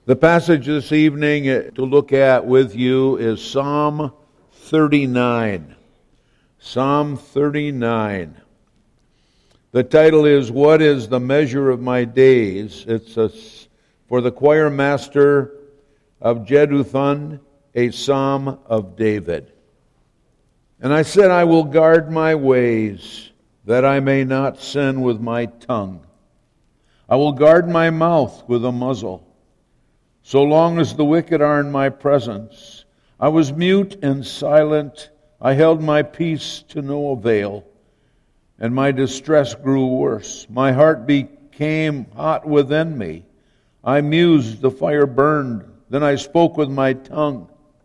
The passage this evening to look at with you is Psalm 39. Psalm 39. The title is, What is the Measure of My Days? It's for the choir master of Jeduthun, a psalm of David. And I said, I will guard my ways, that I may not sin with my tongue. I will guard my mouth with a muzzle, so long as the wicked are in my presence. I was mute and silent. I held my peace to no avail, and my distress grew worse. My heart became hot within me. I mused, the fire burned. Then I spoke with my tongue.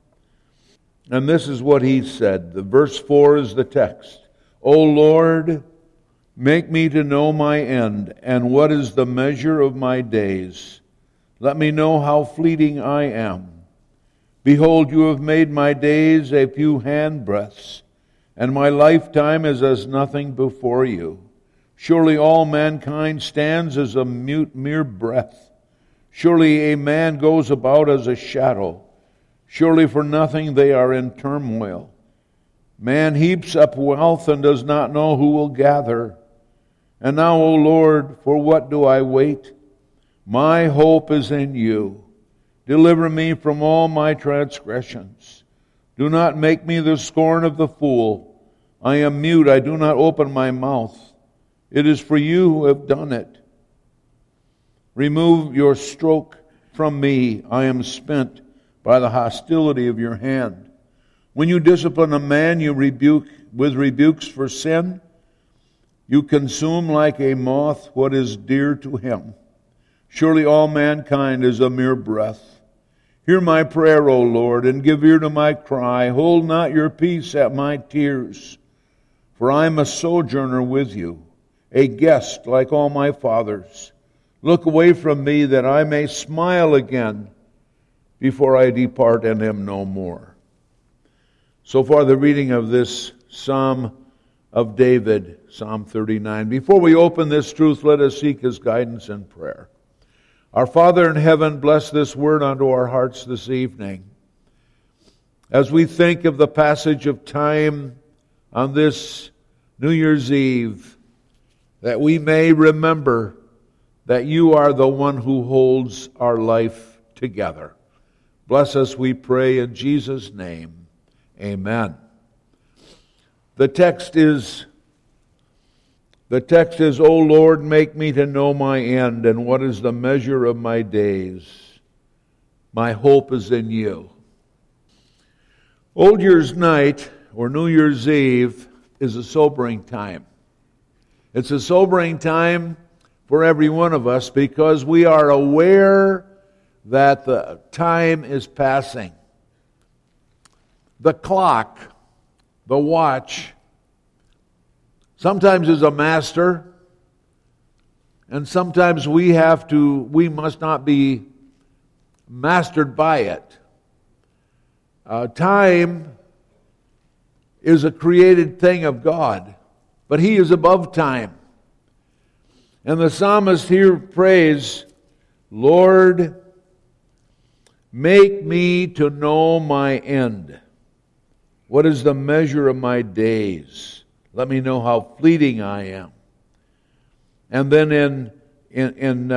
And this is what he said. The verse 4 is the text. O Lord, make me to know my end, and what is the measure of my days. Let me know how fleeting I am. Behold, you have made my days a few handbreadths, and my lifetime is as nothing before you. Surely all mankind stands as a mere breath. Surely a man goes about as a shadow. Surely for nothing they are in turmoil. Man heaps up wealth and does not know who will gather. And now, O Lord, for what do I wait? My hope is in you. Deliver me from all my transgressions. Do not make me the scorn of the fool. I am mute, I do not open my mouth. It is for you who have done it. Remove your stroke from me. I am spent by the hostility of your hand. When you discipline a man, you rebuke with rebukes for sin. You consume like a moth what is dear to him. Surely all mankind is a mere breath. Hear my prayer, O Lord, and give ear to my cry. Hold not your peace at my tears, for I am a sojourner with you, a guest like all my fathers. Look away from me that I may smile again before I depart and am no more. So far the reading of this Psalm of David, Psalm 39. Before we open this truth, let us seek His guidance in prayer. Our Father in heaven, bless this word unto our hearts this evening. As we think of the passage of time on this New Year's Eve, that we may remember that you are the one who holds our life together. Bless us, we pray, in Jesus' name. Amen. The text is, O Lord, make me to know my end, and what is the measure of my days. My hope is in you. Old Year's night, or New Year's Eve, is a sobering time. It's a sobering time for every one of us because we are aware that the time is passing. The clock, the watch, sometimes is a master, and sometimes we must not be mastered by it. Time is a created thing of God, but He is above time. And the psalmist here prays, Lord, make me to know my end. What is the measure of my days? Let me know how fleeting I am. And then in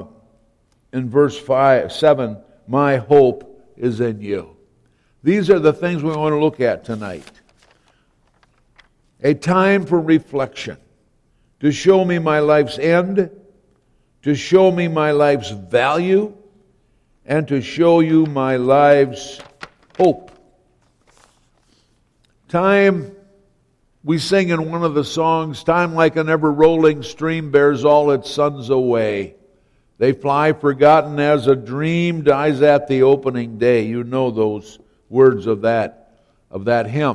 verse 7, my hope is in you. These are the things we want to look at tonight. A time for reflection, to show me my life's end, to show me my life's value, and to show you my life's hope. Time, we sing in one of the songs, time like an ever-rolling stream bears all its sons away. They fly forgotten as a dream dies at the opening day. You know those words of that hymn.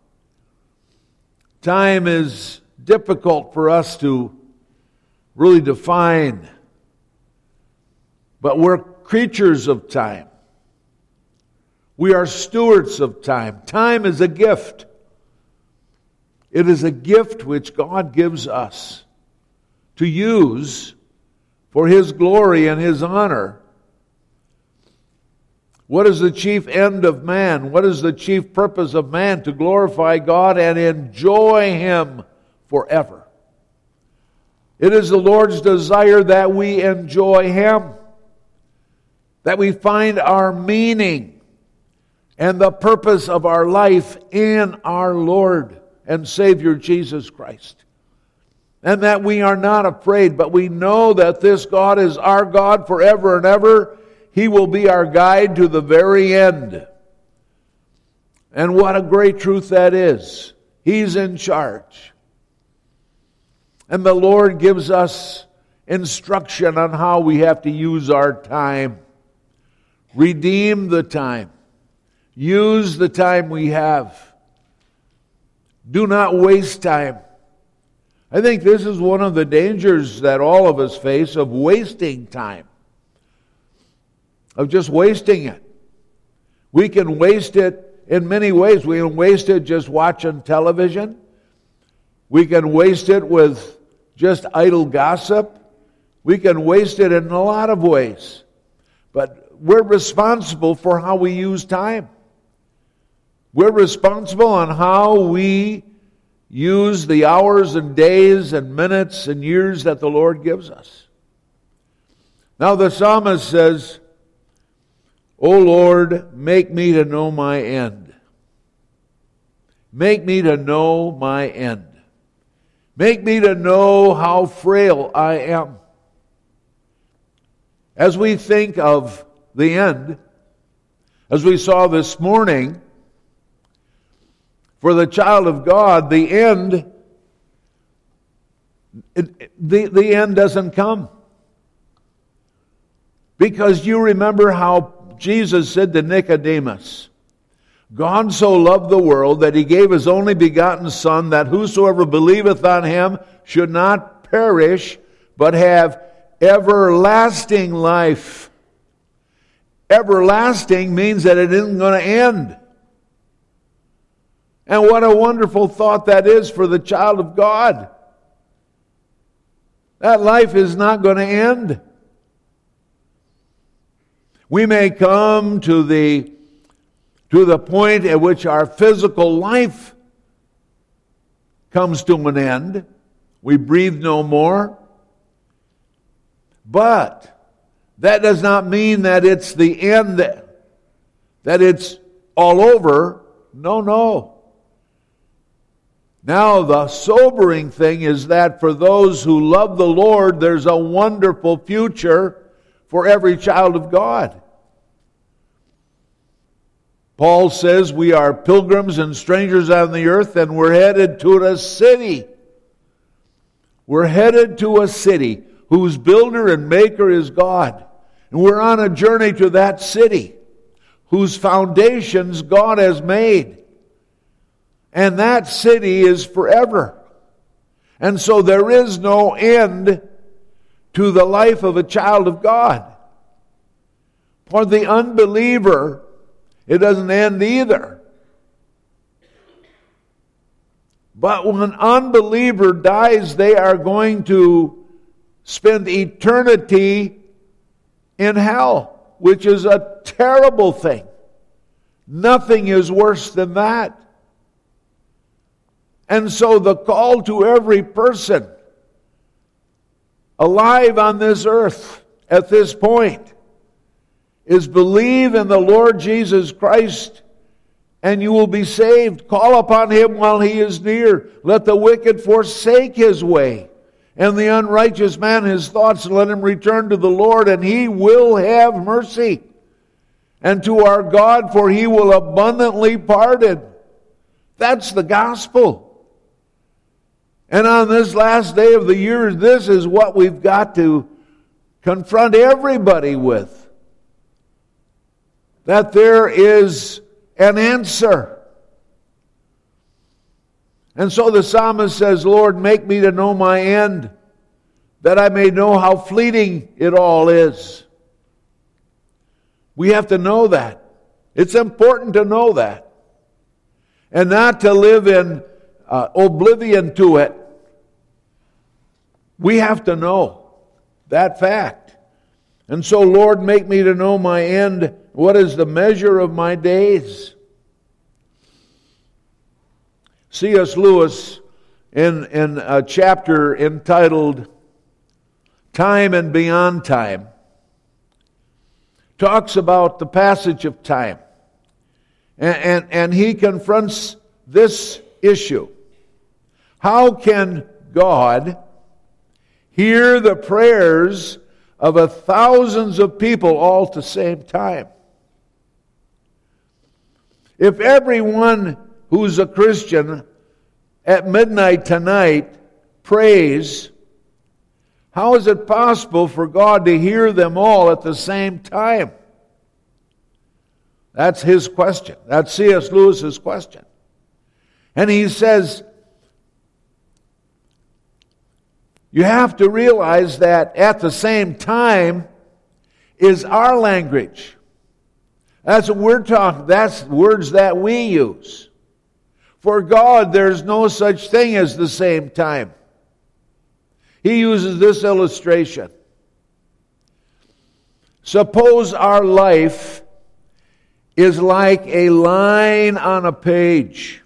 Time is difficult for us to really define, but we're creatures of time. We are stewards of time. Time is a gift. It is a gift which God gives us to use for His glory and His honor. What is the chief end of man? What is the chief purpose of man? To glorify God and enjoy Him forever. It is the Lord's desire that we enjoy Him, that we find our meaning and the purpose of our life in our Lord and Savior Jesus Christ. And that we are not afraid, but we know that this God is our God forever and ever. He will be our guide to the very end. And what a great truth that is. He's in charge. And the Lord gives us instruction on how we have to use our time. Redeem the time. Use the time we have. Do not waste time. I think this is one of the dangers that all of us face of wasting time. Of just wasting it. We can waste it in many ways. We can waste it just watching television. We can waste it with just idle gossip. We can waste it in a lot of ways. But we're responsible for how we use time. We're responsible on how we use the hours and days and minutes and years that the Lord gives us. Now the psalmist says, O Lord, make me to know my end. Make me to know my end. Make me to know how frail I am. As we think of the end, as we saw this morning, for the child of God, the end, the end doesn't come. Because you remember how Jesus said to Nicodemus, God so loved the world that He gave His only begotten Son, that whosoever believeth on Him should not perish, but have everlasting life. Everlasting means that it isn't going to end. And what a wonderful thought that is for the child of God. That life is not going to end. We may come to the point at which our physical life comes to an end. We breathe no more. But that does not mean that it's the end, that it's all over. No. Now, the sobering thing is that for those who love the Lord, there's a wonderful future for every child of God. Paul says we are pilgrims and strangers on the earth, and we're headed to a city. We're headed to a city whose builder and maker is God. And we're on a journey to that city whose foundations God has made. And that city is forever. And so there is no end to the life of a child of God. For the unbeliever, it doesn't end either. But when an unbeliever dies, they are going to spend eternity in hell, which is a terrible thing. Nothing is worse than that. And so the call to every person alive on this earth at this point is believe in the Lord Jesus Christ and you will be saved. Call upon Him while He is near. Let the wicked forsake his way, and the unrighteous man his thoughts, and let him return to the Lord, and He will have mercy. And to our God, for He will abundantly pardon. That's the gospel. And on this last day of the year, this is what we've got to confront everybody with. That there is an answer. And so the psalmist says, Lord, make me to know my end, that I may know how fleeting it all is. We have to know that. It's important to know that. And not to live in oblivion to it. We have to know that fact. And so, Lord, make me to know my end. What is the measure of my days? C.S. Lewis, in a chapter entitled Time and Beyond Time, talks about the passage of time. And he confronts this issue. How can God hear the prayers of thousands of people all at the same time? If everyone who's a Christian at midnight tonight prays, how is it possible for God to hear them all at the same time? That's his question. That's C.S. Lewis's question. And he says, you have to realize that at the same time is our language. That's what we're talking. That's words that we use. For God, there's no such thing as the same time. He uses this illustration. Suppose our life is like a line on a page,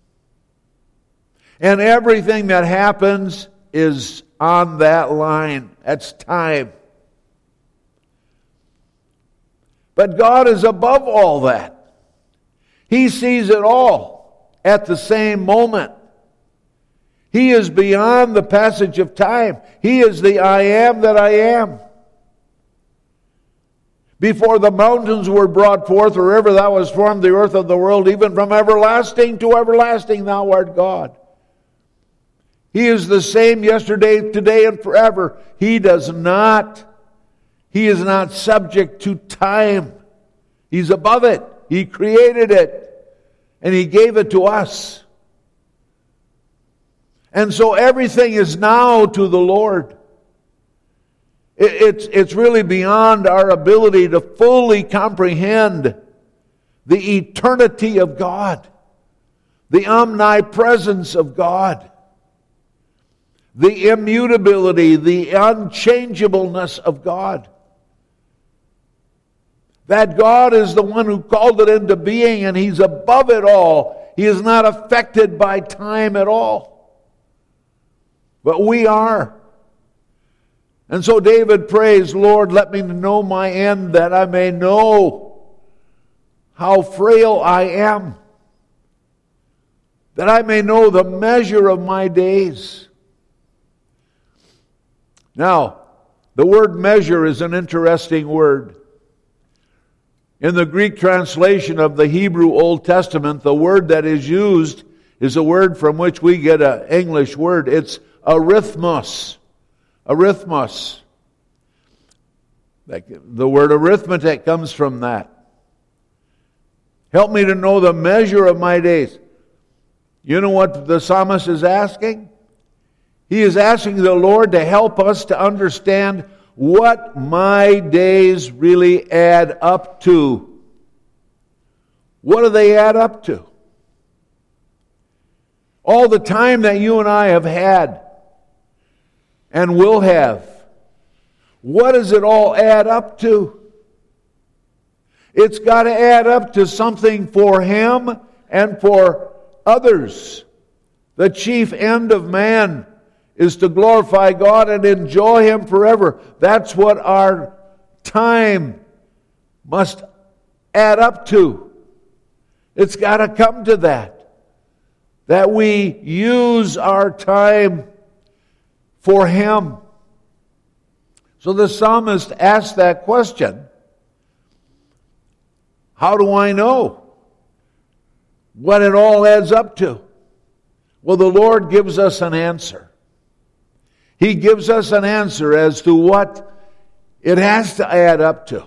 and everything that happens is on that line. That's time. But God is above all that. He sees it all at the same moment. He is beyond the passage of time. He is the I am that I am. Before the mountains were brought forth, or ever thou was formed, the earth of the world, even from everlasting to everlasting, thou art God. He is the same yesterday, today, and forever. He is not subject to time. He's above it. He created it, and He gave it to us. And so everything is now to the Lord. It's really beyond our ability to fully comprehend the eternity of God, the omnipresence of God, the immutability, the unchangeableness of God. That God is the one who called it into being, and He's above it all. He is not affected by time at all. But we are. And so David prays, Lord, let me know my end, that I may know how frail I am, that I may know the measure of my days. Now, the word measure is an interesting word. In the Greek translation of the Hebrew Old Testament, the word that is used is a word from which we get an English word. It's arithmos. Arithmos. The word arithmetic comes from that. Help me to know the measure of my days. You know what the psalmist is asking? He is asking the Lord to help us to understand what my days really add up to. What do they add up to? All the time that you and I have had and will have, what does it all add up to? It's got to add up to something for Him and for others. The chief end of man is to glorify God and enjoy Him forever. That's what our time must add up to. It's got to come to that. That we use our time for Him. So the psalmist asked that question. How do I know what it all adds up to? Well, the Lord gives us an answer. He gives us an answer as to what it has to add up to.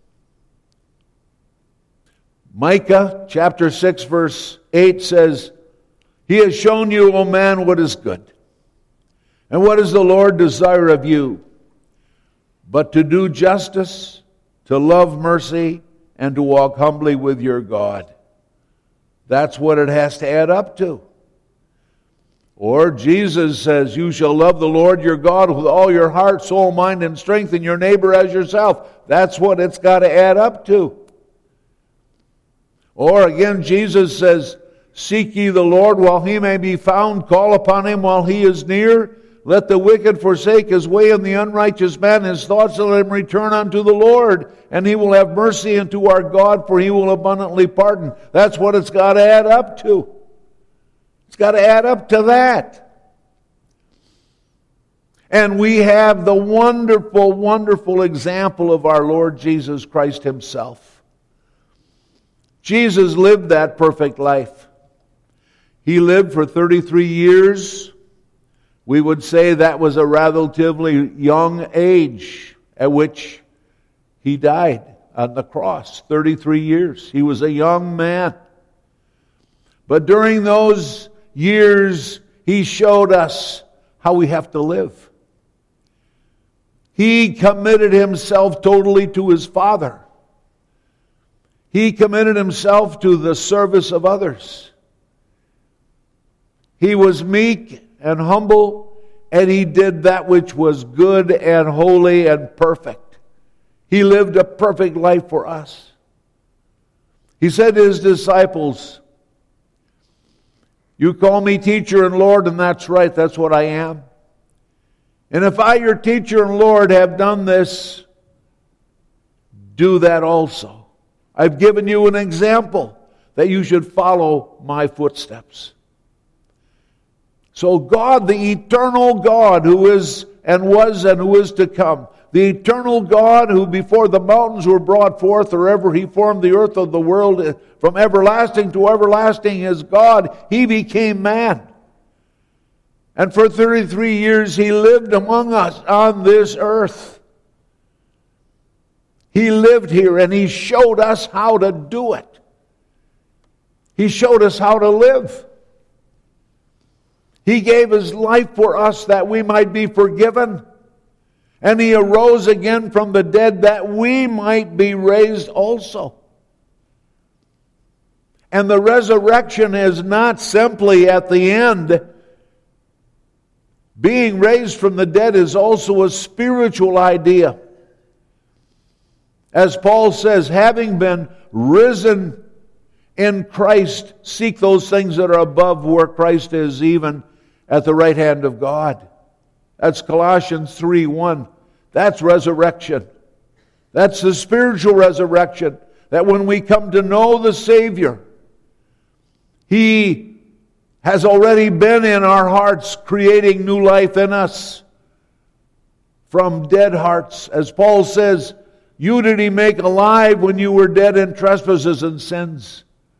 Micah chapter 6 verse 8 says, He has shown you, O man, what is good. And what does the Lord desire of you? But to do justice, to love mercy, and to walk humbly with your God. That's what it has to add up to. Or Jesus says, you shall love the Lord your God with all your heart, soul, mind, and strength, and your neighbor as yourself. That's what it's got to add up to. Or again, Jesus says, seek ye the Lord while he may be found, call upon him while he is near. Let the wicked forsake his way, and the unrighteous man his thoughts, and let him return unto the Lord, and he will have mercy unto our God, for he will abundantly pardon. That's what it's got to add up to. It's got to add up to that. And we have the wonderful, wonderful example of our Lord Jesus Christ himself. Jesus lived that perfect life. He lived for 33 years. We would say that was a relatively young age at which he died on the cross. 33 years. He was a young man. But during those years, he showed us how we have to live. He committed himself totally to his Father. He committed himself to the service of others. He was meek and humble, and he did that which was good and holy and perfect. He lived a perfect life for us. He said to his disciples, you call me teacher and Lord, and that's right, that's what I am. And if I, your teacher and Lord, have done this, do that also. I've given you an example that you should follow my footsteps. So God, the eternal God who is and was and who is to come, the eternal God who before the mountains were brought forth, or ever he formed the earth of the world, from everlasting to everlasting is God, he became man. And for 33 years he lived among us on this earth. He lived here and he showed us how to do it. He showed us how to live. He gave his life for us that we might be forgiven. And he arose again from the dead that we might be raised also. And the resurrection is not simply at the end. Being raised from the dead is also a spiritual idea. As Paul says, having been risen in Christ, seek those things that are above where Christ is, even at the right hand of God. That's Colossians 3:1. That's resurrection. That's the spiritual resurrection. That when we come to know the Savior, he has already been in our hearts, creating new life in us from dead hearts. As Paul says, you did he make alive when you were dead in trespasses and sins.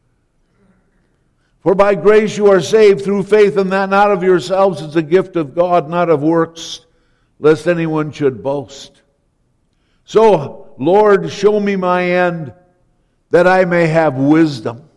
For by grace you are saved through faith, and that not of yourselves, is a gift of God, not of works, lest anyone should boast. So, Lord, show me my end, that I may have wisdom,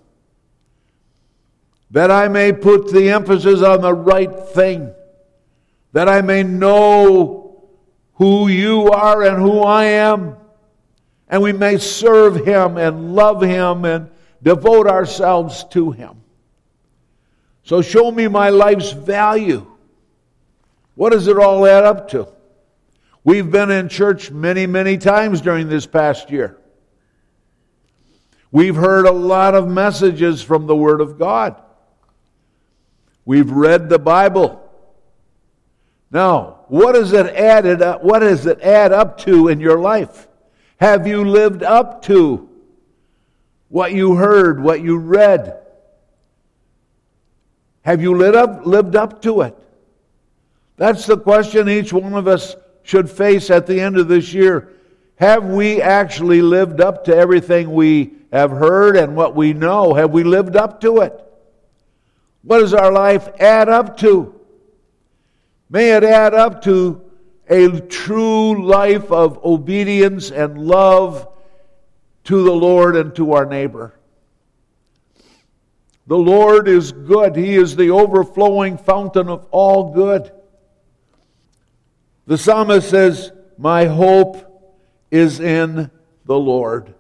that I may put the emphasis on the right thing, that I may know who you are and who I am, and we may serve him and love him and devote ourselves to him. So show me my life's value. What does it all add up to? We've been in church many, many times during this past year. We've heard a lot of messages from the Word of God. We've read the Bible. Now, what does it add up to in your life? Have you lived up to what you heard, what you read? Have you lived up to it? That's the question each one of us should face at the end of this year. Have we actually lived up to everything we have heard and what we know? Have we lived up to it? What does our life add up to? May it add up to a true life of obedience and love to the Lord and to our neighbor. The Lord is good. He is the overflowing fountain of all good. The psalmist says, my hope is in the Lord.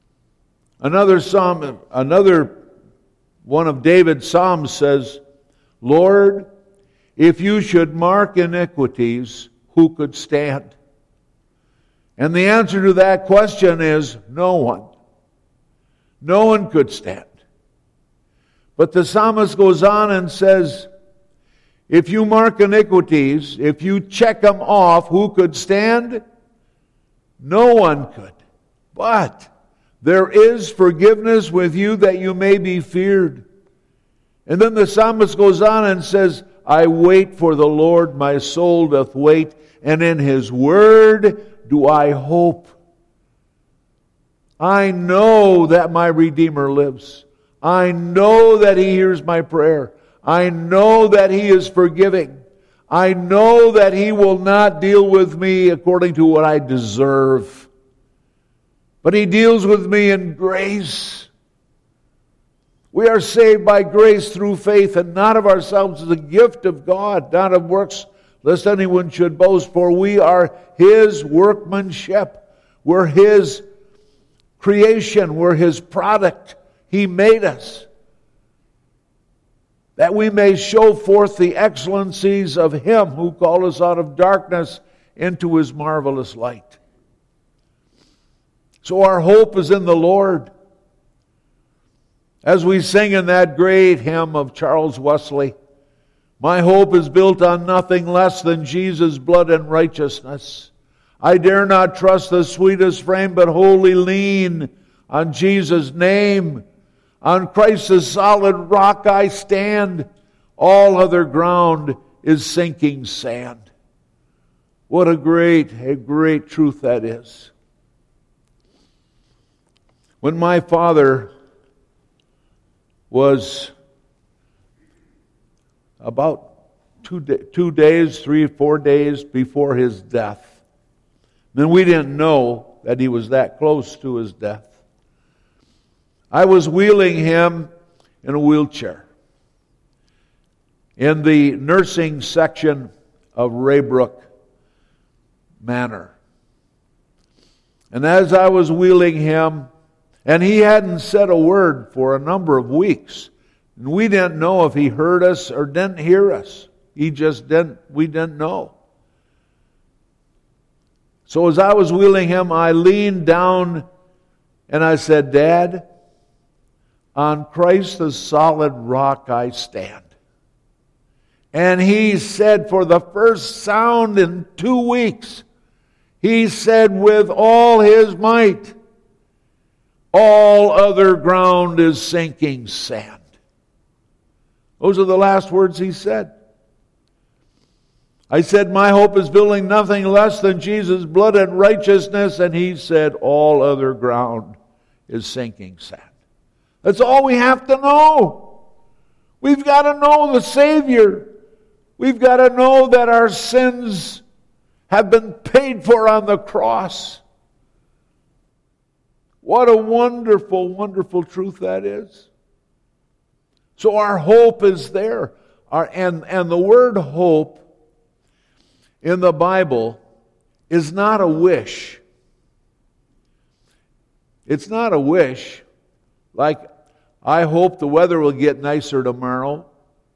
Another one of David's psalms says, Lord, if you should mark iniquities, who could stand? And the answer to that question is no one. No one could stand. But the psalmist goes on and says, if you mark iniquities, if you check them off, who could stand? No one could. But there is forgiveness with you that you may be feared. And then the psalmist goes on and says, I wait for the Lord, my soul doth wait, and in His word do I hope. I know that my Redeemer lives. I know that He hears my prayer. I know that He is forgiving. I know that He will not deal with me according to what I deserve. But He deals with me in grace. We are saved by grace through faith, and not of ourselves, as a gift of God, not of works, lest anyone should boast. For we are His workmanship. We're His creation. We're His product. He made us, that we may show forth the excellencies of Him who called us out of darkness into His marvelous light. So our hope is in the Lord. As we sing in that great hymn of Charles Wesley, my hope is built on nothing less than Jesus' blood and righteousness. I dare not trust the sweetest frame, but wholly lean on Jesus' name. On Christ's solid rock I stand. All other ground is sinking sand. What a great truth that is. When my father was about 2 days, 3 or 4 days before his death, then we didn't know that he was that close to his death. I was wheeling him in a wheelchair in the nursing section of Raybrook Manor. And as I was wheeling him, and he hadn't said a word for a number of weeks, and we didn't know if he heard us or didn't hear us. We didn't know. So as I was wheeling him, I leaned down and I said, Dad, on Christ the solid rock I stand. And he said, for the first sound in 2 weeks, he said with all his might, all other ground is sinking sand. Those are the last words he said. I said, my hope is building nothing less than Jesus' blood and righteousness. And he said, all other ground is sinking sand. That's all we have to know. We've got to know the Savior. We've got to know that our sins have been paid for on the cross. What a wonderful, wonderful truth that is. So our hope is there. And the word hope in the Bible is not a wish. It's not a wish like, I hope the weather will get nicer tomorrow.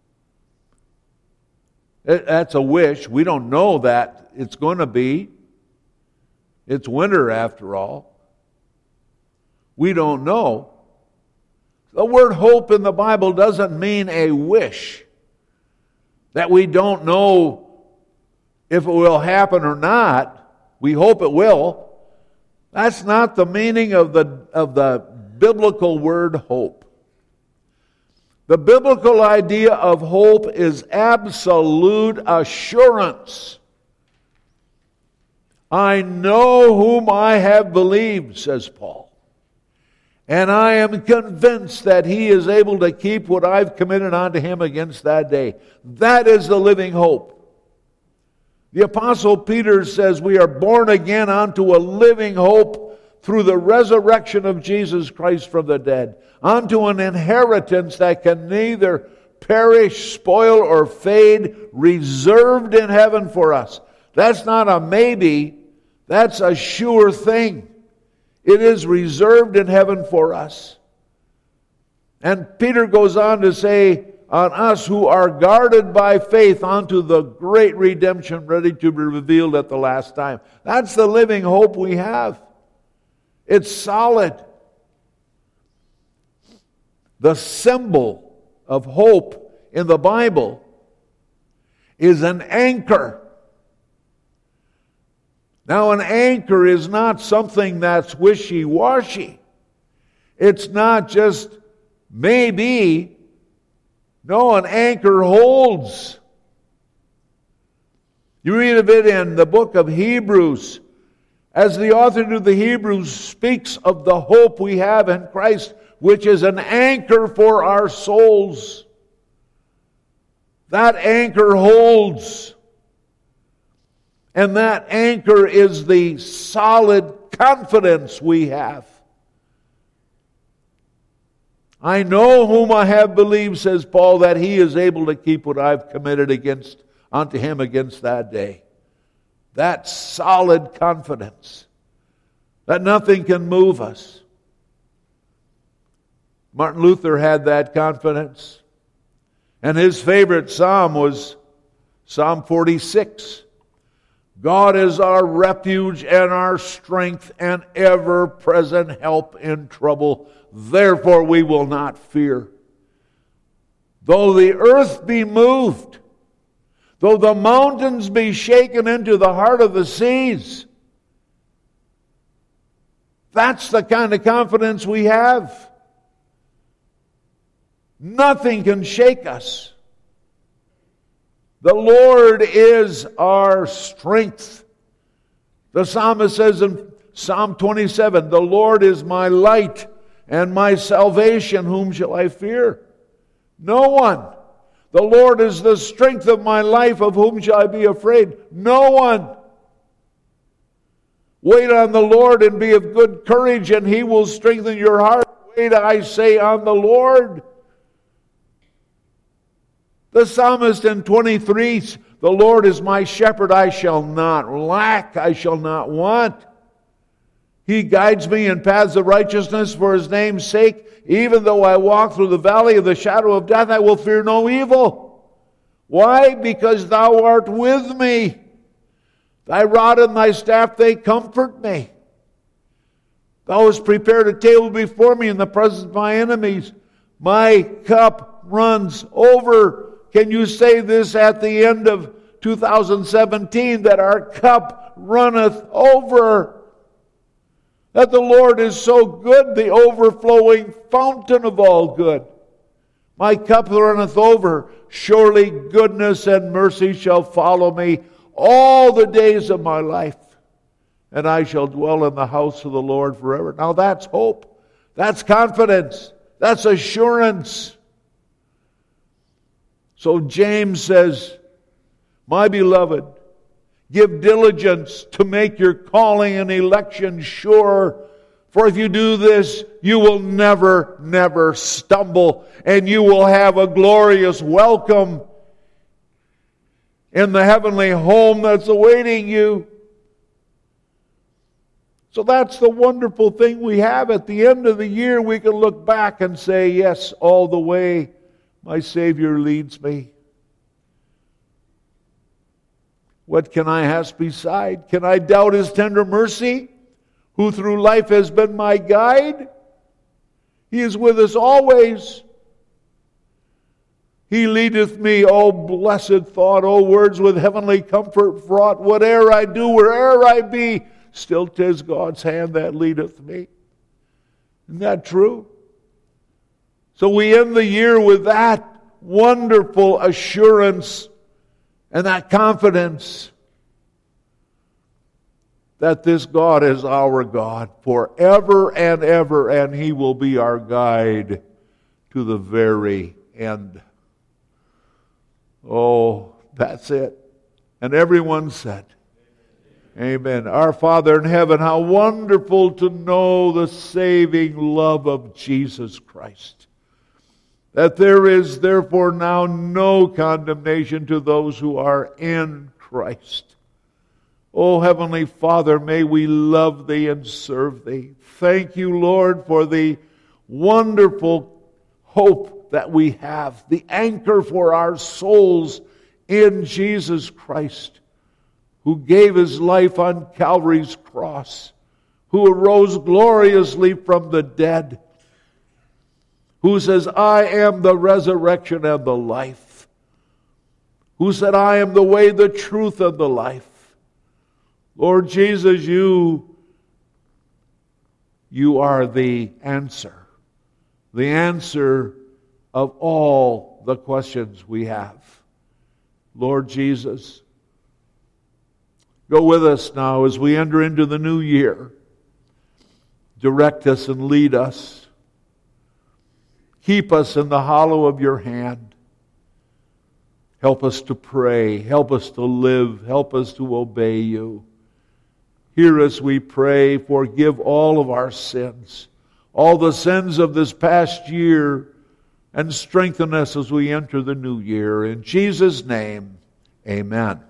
That's a wish. We don't know that it's going to be. It's winter after all. We don't know. The word hope in the Bible doesn't mean a wish. That we don't know if it will happen or not. We hope it will. That's not the meaning of the biblical word hope. The biblical idea of hope is absolute assurance. I know whom I have believed, says Paul. And I am convinced that He is able to keep what I've committed unto Him against that day. That is the living hope. The Apostle Peter says we are born again unto a living hope through the resurrection of Jesus Christ from the dead, unto an inheritance that can neither perish, spoil, or fade, reserved in heaven for us. That's not a maybe, that's a sure thing. It is reserved in heaven for us. And Peter goes on to say, on us who are guarded by faith unto the great redemption ready to be revealed at the last time. That's the living hope we have. It's solid. The symbol of hope in the Bible is an anchor. Now, an anchor is not something that's wishy-washy. It's not just maybe. No, an anchor holds. You read of it in the book of Hebrews, as the author to the Hebrews speaks of the hope we have in Christ, which is an anchor for our souls. That anchor holds. And that anchor is the solid confidence we have. I know whom I have believed, says Paul, that he is able to keep what I've committed unto him against that day. That solid confidence that nothing can move us. Martin Luther had that confidence. And his favorite psalm was Psalm 46. God is our refuge and our strength and ever-present help in trouble. Therefore we will not fear. Though the earth be moved, though the mountains be shaken into the heart of the seas, that's the kind of confidence we have. Nothing can shake us. The Lord is our strength. The psalmist says in Psalm 27, the Lord is my light and my salvation. Whom shall I fear? No one. The Lord is the strength of my life. Of whom shall I be afraid? No one. Wait on the Lord and be of good courage, and He will strengthen your heart. Wait, I say, on the Lord. The psalmist in 23, the Lord is my shepherd, I shall not lack, I shall not want. He guides me in paths of righteousness for His name's sake. Even though I walk through the valley of the shadow of death, I will fear no evil. Why? Because Thou art with me. Thy rod and Thy staff, they comfort me. Thou hast prepared a table before me in the presence of my enemies. My cup runs over. Can you say this at the end of 2017, that our cup runneth over? That the Lord is so good, the overflowing fountain of all good. My cup runneth over. Surely goodness and mercy shall follow me all the days of my life, and I shall dwell in the house of the Lord forever. Now that's hope. That's confidence. That's assurance. So James says, my beloved, give diligence to make your calling and election sure. For if you do this, you will never stumble, and you will have a glorious welcome in the heavenly home that's awaiting you. So that's the wonderful thing we have. At the end of the year, we can look back and say, yes, all the way my Savior leads me. What can I ask beside? Can I doubt His tender mercy, who through life has been my guide? He is with us always. He leadeth me, O blessed thought, O words with heavenly comfort fraught. Whate'er I do, where'er I be, still 'tis God's hand that leadeth me. Isn't that true? So we end the year with that wonderful assurance and that confidence that this God is our God forever and ever, and He will be our guide to the very end. Oh, that's it. And everyone said, amen. Our Father in heaven, how wonderful to know the saving love of Jesus Christ. That there is therefore now no condemnation to those who are in Christ. Oh, Heavenly Father, may we love Thee and serve Thee. Thank You, Lord, for the wonderful hope that we have, the anchor for our souls in Jesus Christ, who gave His life on Calvary's cross, who arose gloriously from the dead, who says, I am the resurrection and the life, who said, I am the way, the truth, and the life. Lord Jesus, you are the answer of all the questions we have. Lord Jesus, go with us now as we enter into the new year. Direct us and lead us. Keep us in the hollow of your hand. Help us to pray. Help us to live. Help us to obey you. Hear us, we pray. Forgive all of our sins, all the sins of this past year, and strengthen us as we enter the new year. In Jesus' name, amen.